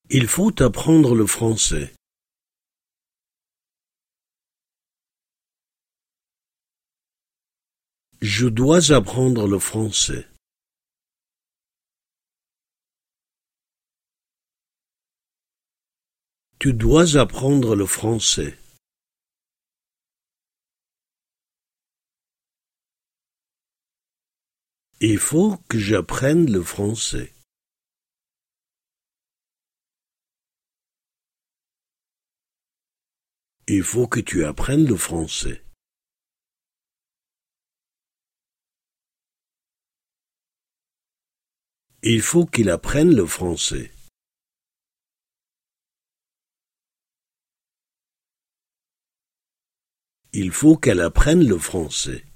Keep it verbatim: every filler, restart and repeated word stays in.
Il faut apprendre le français. Je dois apprendre le français. Tu dois apprendre le français. Il faut que j'apprenne le français. Il faut que tu apprennes le français. Il faut qu'il apprenne le français. Il faut qu'elle apprenne le français.